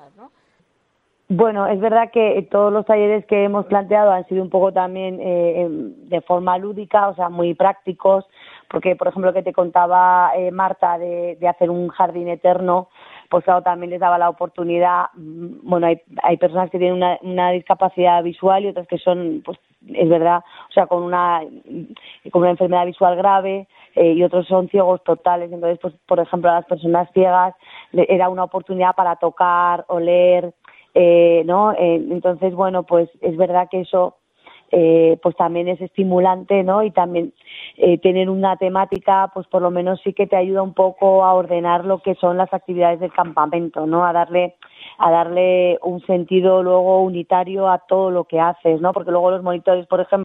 cosas, ¿no? Bueno, es verdad que todos los talleres que hemos planteado han sido un poco también de forma lúdica, o sea, muy prácticos, porque, por ejemplo, que te contaba Marta de hacer un jardín eterno, pues claro, también les daba la oportunidad. Bueno, hay personas que tienen una discapacidad visual y otras que son, pues es verdad, o sea, con una enfermedad visual grave, y otros son ciegos totales. Entonces, pues por ejemplo, a las personas ciegas era una oportunidad para tocar, oler, ¿no? Entonces, bueno, pues es verdad que eso pues también es estimulante, ¿no? Y también tener una temática, pues por lo menos sí que te ayuda un poco a ordenar lo que son las actividades del campamento, ¿no? A darle un sentido luego unitario a todo lo que haces, ¿no? Porque luego los monitores, por ejemplo,